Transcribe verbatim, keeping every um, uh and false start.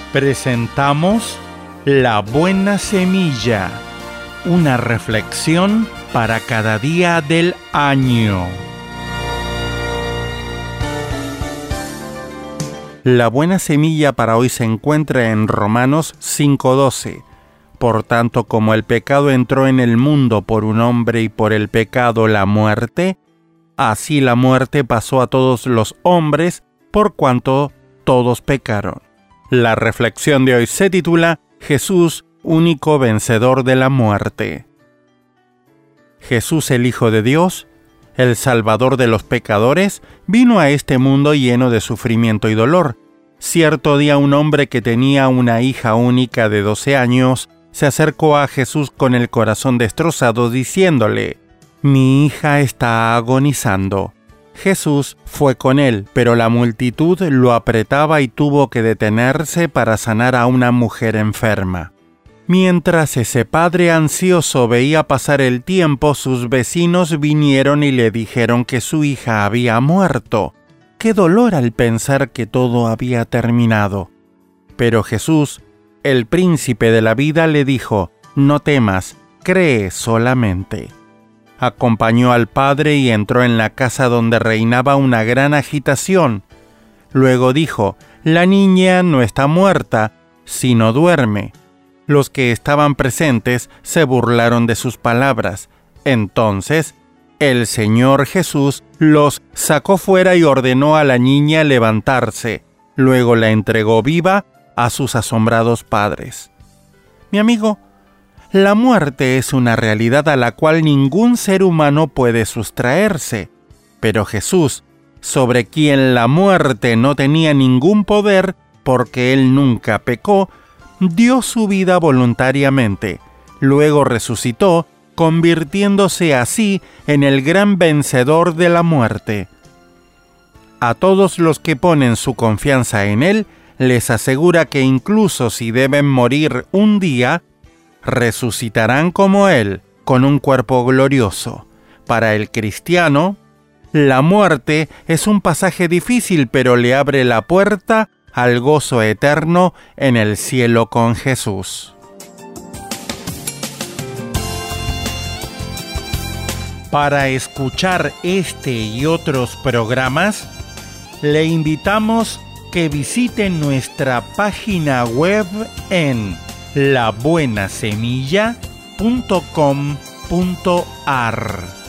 Presentamos La Buena Semilla, una reflexión para cada día del año. La buena semilla para hoy se encuentra en Romanos cinco doce. Por tanto, como el pecado entró en el mundo por un hombre y por el pecado la muerte, así la muerte pasó a todos los hombres por cuanto todos pecaron. La reflexión de hoy se titula Jesús, único vencedor de la muerte. Jesús, el Hijo de Dios, el Salvador de los pecadores, vino a este mundo lleno de sufrimiento y dolor. Cierto día un hombre que tenía una hija única de doce años se acercó a Jesús con el corazón destrozado diciéndole: «Mi hija está agonizando». Jesús fue con él, pero la multitud lo apretaba y tuvo que detenerse para sanar a una mujer enferma. Mientras ese padre ansioso veía pasar el tiempo, sus vecinos vinieron y le dijeron que su hija había muerto. ¡Qué dolor al pensar que todo había terminado! Pero Jesús, el príncipe de la vida, le dijo: «No temas, cree solamente». Acompañó al padre y entró en la casa donde reinaba una gran agitación. Luego dijo: «La niña no está muerta, sino duerme». Los que estaban presentes se burlaron de sus palabras. Entonces, el Señor Jesús los sacó fuera y ordenó a la niña levantarse. Luego la entregó viva a sus asombrados padres. Mi amigo, la muerte es una realidad a la cual ningún ser humano puede sustraerse. Pero Jesús, sobre quien la muerte no tenía ningún poder, porque Él nunca pecó, dio su vida voluntariamente. Luego resucitó, convirtiéndose así en el gran vencedor de la muerte. A todos los que ponen su confianza en Él, les asegura que incluso si deben morir un día, resucitarán como Él, con un cuerpo glorioso. Para el cristiano, la muerte es un pasaje difícil, pero le abre la puerta al gozo eterno en el cielo con Jesús. Para escuchar este y otros programas, le invitamos que visite nuestra página web en la buena semilla punto com punto a r.